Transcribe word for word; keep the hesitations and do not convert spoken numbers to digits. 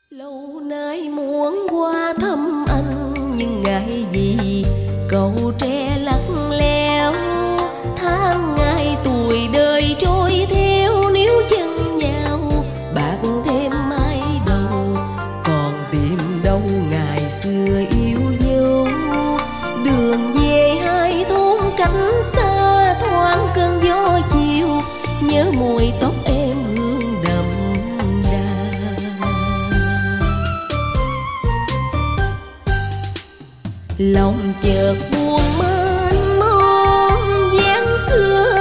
Lâu nay muốn qua thăm anh nhưng ngại gì cầu tre lắc léo. Tháng ngày tuổi đời trôi theo níu chân nhau, bạc thêm mai đầu còn tìm đâu ngày xưa yêu dấu. Đường về hai thôn cách xa thoáng cơn gió chiều, nhớ mùi tóc em hương đậm đà. Lòng chợt buồn mênh mông dáng xưa